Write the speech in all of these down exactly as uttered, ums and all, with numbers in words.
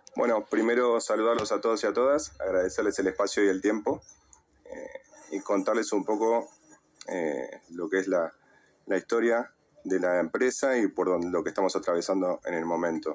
Bueno, primero saludarlos a todos y a todas, agradecerles el espacio y el tiempo eh, y contarles un poco eh, lo que es la, la historia de la empresa y por donde, lo que estamos atravesando en el momento.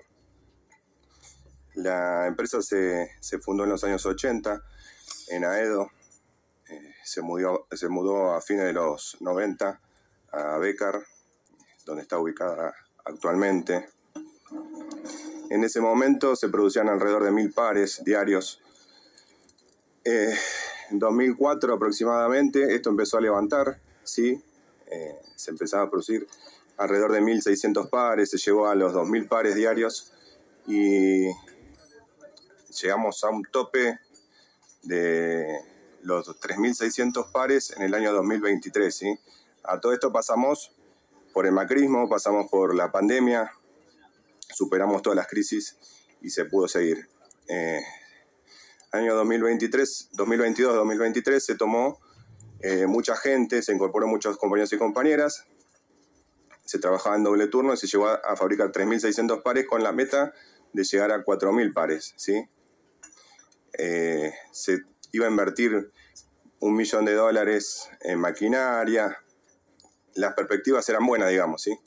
La empresa se, se fundó en los años ochenta en Aedo, eh, se, mudó, se mudó a fines de los noventa a Bécar, donde está ubicada actualmente. En ese momento se producían alrededor de mil pares diarios. Eh, en dos mil cuatro aproximadamente esto empezó a levantar, ¿sí? Eh, se empezaba a producir alrededor de mil seiscientos pares, se llegó a los dos mil pares diarios y llegamos a un tope de los tres mil seiscientos pares en el año dos mil veintitrés, ¿sí? A todo esto pasamos por el macrismo, pasamos por la pandemia, superamos todas las crisis y se pudo seguir. Eh, año dos mil veintitrés, dos mil veintidós, dos mil veintitrés se tomó eh, mucha gente, se incorporó muchos compañeros y compañeras, se trabajaba en doble turno y se llegó a, a fabricar tres mil seiscientos pares con la meta de llegar a cuatro mil pares, ¿sí? Eh, se iba a invertir un millón de dólares en maquinaria, las perspectivas eran buenas, digamos, ¿sí?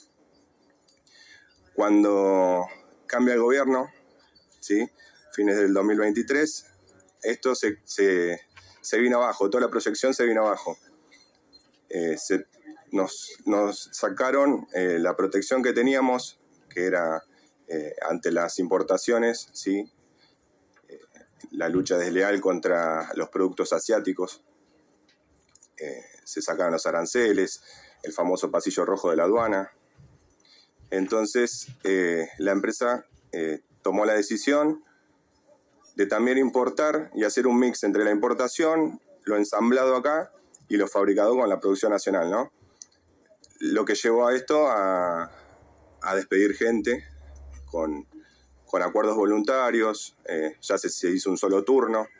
Cuando cambia el gobierno, ¿sí? Fines del dos mil veintitrés, esto se, se, se vino abajo, toda la proyección se vino abajo. Eh, se, nos, nos sacaron eh, la protección que teníamos, que era eh, ante las importaciones, ¿sí? Eh, la lucha desleal contra los productos asiáticos. Eh, se sacaron los aranceles, el famoso pasillo rojo de la aduana. Entonces, eh, la empresa eh, tomó la decisión de también importar y hacer un mix entre la importación, lo ensamblado acá y lo fabricado con la producción nacional, ¿no? Lo que llevó a esto a, a despedir gente con, con acuerdos voluntarios, eh, ya se, se hizo un solo turno.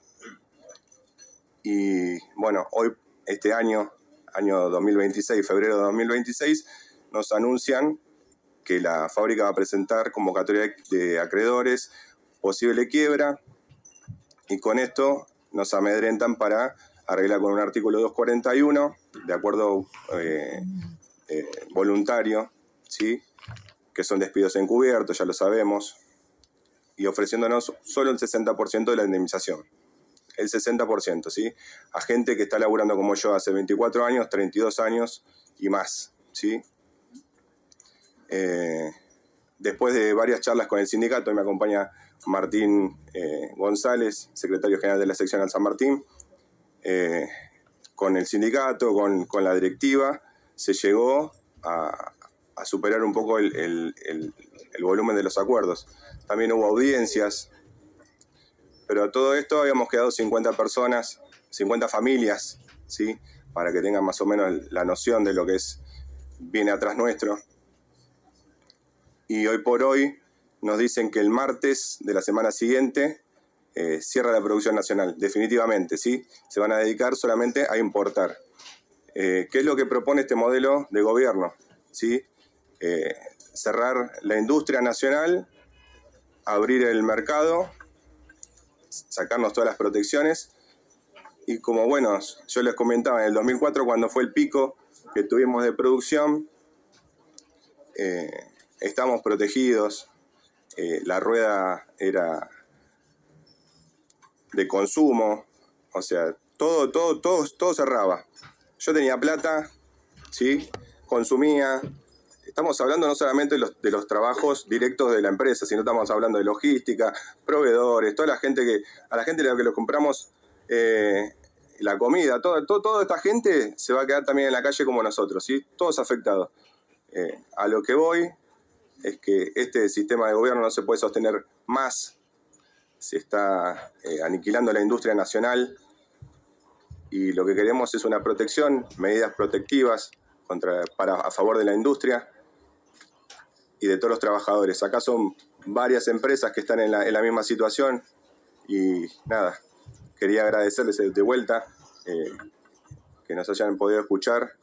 Y bueno, hoy, este año, año dos mil veintiséis, febrero de dos mil veintiséis, nos anuncian que la fábrica va a presentar convocatoria de acreedores, posible quiebra, y con esto nos amedrentan para arreglar con un artículo doscientos cuarenta y uno, de acuerdo eh, eh, voluntario, ¿sí? Que son despidos encubiertos, ya lo sabemos, y ofreciéndonos solo el sesenta por ciento de la indemnización. El sesenta por ciento, ¿sí? A gente que está laburando como yo hace veinticuatro años, treinta y dos años y más, ¿sí? Eh, después de varias charlas con el sindicato, y me acompaña Martín eh, González, secretario general de la seccional San Martín, eh, con el sindicato, con, con la directiva, se llegó a, a superar un poco el, el, el, el volumen de los acuerdos. También hubo audiencias, pero a todo esto habíamos quedado cincuenta personas, cincuenta familias, ¿sí? Para que tengan más o menos la noción de lo que es, viene atrás nuestro. Y hoy por hoy nos dicen que el martes de la semana siguiente eh, cierra la producción nacional, definitivamente, ¿sí? Se van a dedicar solamente a importar. Eh, ¿Qué es lo que propone este modelo de gobierno? ¿Sí? Eh, cerrar la industria nacional, abrir el mercado, sacarnos todas las protecciones. Y como, bueno, yo les comentaba, en el dos mil cuatro, cuando fue el pico que tuvimos de producción, eh, estamos protegidos, eh, la rueda era de consumo, o sea, todo, todo, todo, todo cerraba. Yo tenía plata, ¿sí? Consumía. Estamos hablando no solamente de los, de los trabajos directos de la empresa, sino estamos hablando de logística, proveedores, toda la gente que, a la gente a la que los compramos eh, la comida, todo, todo, toda esta gente se va a quedar también en la calle como nosotros, ¿sí? Todos afectados. Eh, a lo que voy es que este sistema de gobierno no se puede sostener más, se está eh, aniquilando la industria nacional y lo que queremos es una protección, medidas protectivas contra, para, a favor de la industria y de todos los trabajadores. Acá son varias empresas que están en la, en la misma situación y nada, quería agradecerles de vuelta eh, que nos hayan podido escuchar